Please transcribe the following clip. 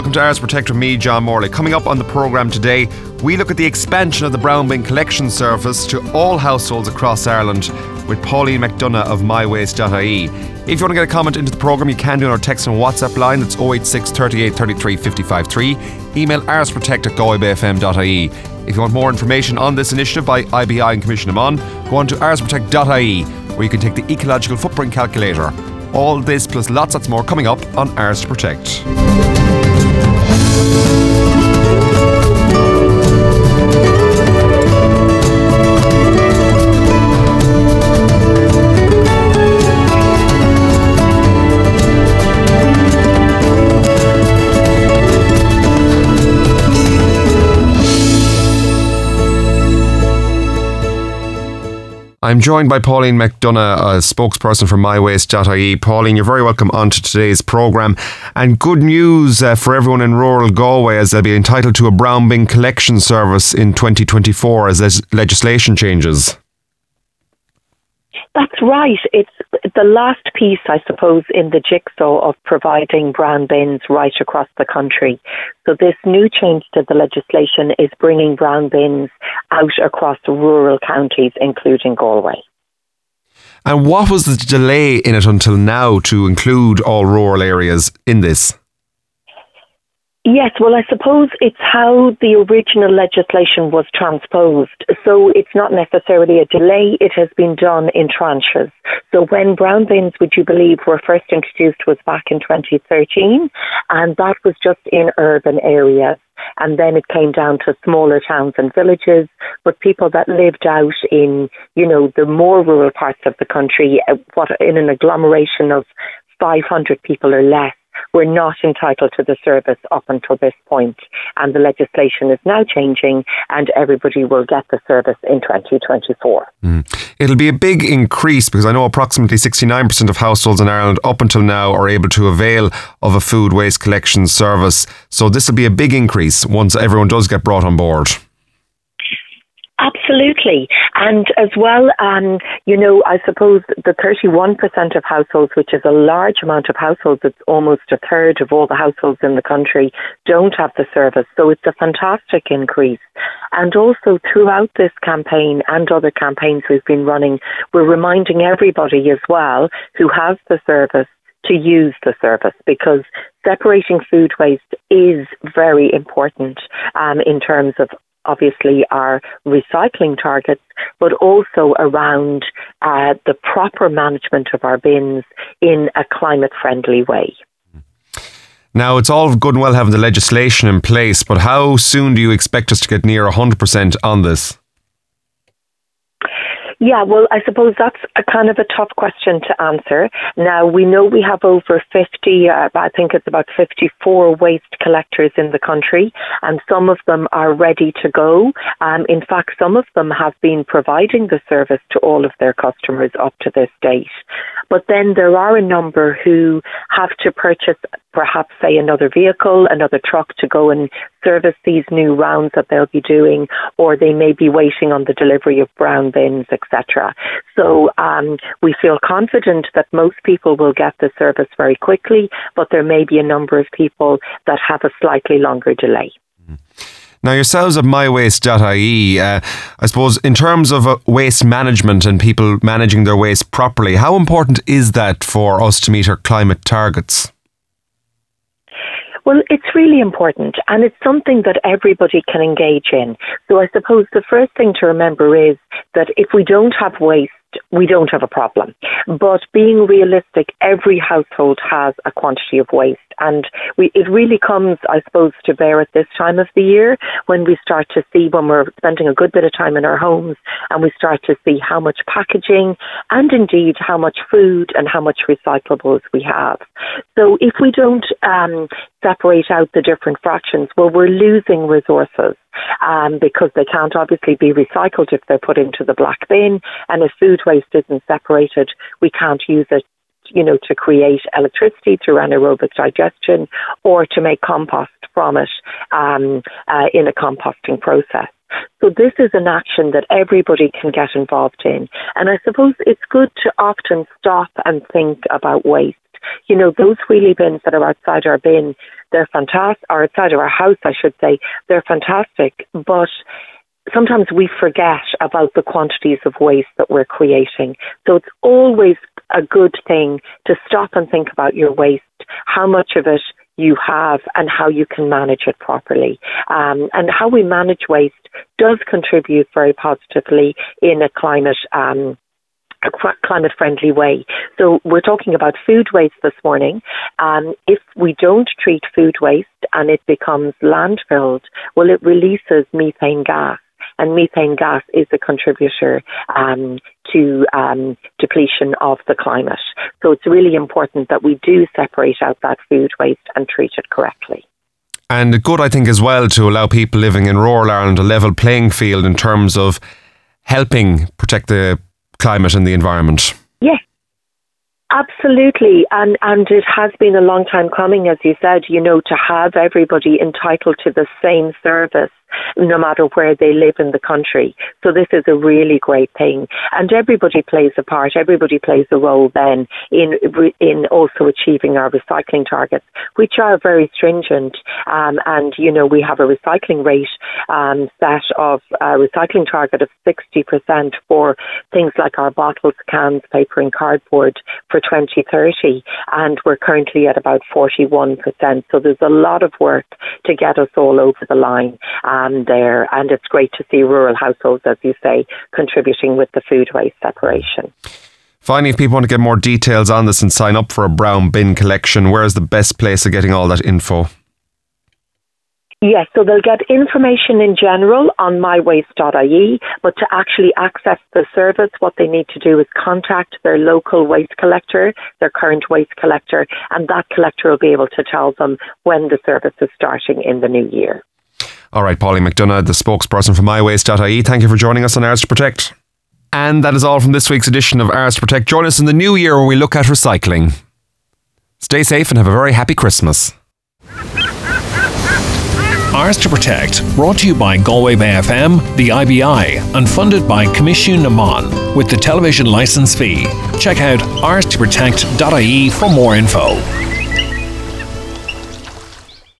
welcome to Ars Protect with me, John Morley. Coming up on the programme today, we look at the expansion of the brown bin collection service to all households across Ireland with Pauline McDonough of mywaste.ie. If you want to get a comment into the programme, you can do on our text and WhatsApp line. That's 086 38 33 55 3. Email arsprotect@galwaybayfm.ie. If you want more information on this initiative by IBI and Commission Amon, go on to arsprotect.ie, where you can take the ecological footprint calculator. All this plus lots more coming up on Ars to Protect. I'm joined by Pauline McDonough, a spokesperson for mywaste.ie. Pauline, you're very welcome onto today's programme. And good news for everyone in rural Galway, as they'll be entitled to a brown bin collection service in 2024 as legislation changes. That's right. It's the last piece, I suppose, in the jigsaw of providing brown bins right across the country. So this new change to the legislation is bringing brown bins out across rural counties, including Galway. And what was the delay in it until now to include all rural areas in this? Yes, well, I suppose it's how the original legislation was transposed. So it's not necessarily a delay. It has been done in tranches. So when brown bins, would you believe, were first introduced was back in 2013, and that was just in urban areas. And then it came down to smaller towns and villages, but people that lived out in, the more rural parts of the country, in an agglomeration of 500 people or less, were not entitled to the service up until this point. And the legislation is now changing and everybody will get the service in 2024. It'll be a big increase because I know approximately 69% of households in Ireland up until now are able to avail of a food waste collection service. So this will be a big increase once everyone does get brought on board. Absolutely. And as well, I suppose the 31% of households, which is a large amount of households, it's almost a third of all the households in the country, don't have the service. So it's a fantastic increase. And also throughout this campaign and other campaigns we've been running, we're reminding everybody as well who has the service to use the service, because separating food waste is very important in terms of obviously our recycling targets, but also around the proper management of our bins in a climate-friendly way. Now, it's all good and well having the legislation in place, but how soon do you expect us to get near 100% on this? Yeah, well, I suppose that's a kind of a tough question to answer. Now, we know we have over 50, I think it's about 54 waste collectors in the country, and some of them are ready to go. In fact, some of them have been providing the service to all of their customers up to this date. But then there are a number who have to purchase perhaps, say, another vehicle, another truck to go and service these new rounds that they'll be doing, or they may be waiting on the delivery of brown bins, etc. So we feel confident that most people will get the service very quickly, but there may be a number of people that have a slightly longer delay. Now, yourselves at mywaste.ie, I suppose in terms of waste management and people managing their waste properly, how important is that for us to meet our climate targets? Well, it's really important, and it's something that everybody can engage in. So I suppose the first thing to remember is that if we don't have waste, we don't have a problem. But being realistic, every household has a quantity of waste. And it really comes, I suppose, to bear at this time of the year when we start to see, when we're spending a good bit of time in our homes, and we start to see how much packaging and indeed how much food and how much recyclables we have. So if we don't separate out the different fractions, well, we're losing resources because they can't obviously be recycled if they're put into the black bin. And if food waste isn't separated, we can't use it to create electricity through anaerobic digestion or to make compost from it in a composting process. So this is an action that everybody can get involved in. And I suppose it's good to often stop and think about waste those wheelie bins that are outside our bin, they're fantastic, or outside of our house, I should say, they're fantastic. But sometimes we forget about the quantities of waste that we're creating. So it's always a good thing to stop and think about your waste, how much of it you have and how you can manage it properly. And how we manage waste does contribute very positively in a climate-friendly way. So we're talking about food waste this morning. If we don't treat food waste and it becomes landfilled, well, it releases methane gas. And methane gas is a contributor to depletion of the climate. So it's really important that we do separate out that food waste and treat it correctly. And good, I think, as well, to allow people living in rural Ireland a level playing field in terms of helping protect the climate and the environment. Yes, absolutely. And it has been a long time coming, as you said, to have everybody entitled to the same service, no matter where they live in the country. So this is a really great thing. And everybody plays a part, everybody plays a role then in also achieving our recycling targets, which are very stringent. And, we have a recycling rate set of a recycling target of 60% for things like our bottles, cans, paper and cardboard for 2030. And we're currently at about 41%. So there's a lot of work to get us all over the line. There, and it's great to see rural households, as you say, contributing with the food waste separation. Finally, if people want to get more details on this and sign up for a brown bin collection, where is the best place of getting all that info? Yes, so they'll get information in general on mywaste.ie, but to actually access the service, what they need to do is contact their local waste collector, their current waste collector, and that collector will be able to tell them when the service is starting in the new year. All right, Pauline McDonagh, the spokesperson for mywaste.ie, thank you for joining us on Ours to Protect. And that is all from this week's edition of Ours to Protect. Join us in the new year when we look at recycling. Stay safe and have a very happy Christmas. Ours to Protect, brought to you by Galway Bay FM, the IBI, and funded by Comisiún na Mon, with the television licence fee. Check out ourstoprotect.ie for more info.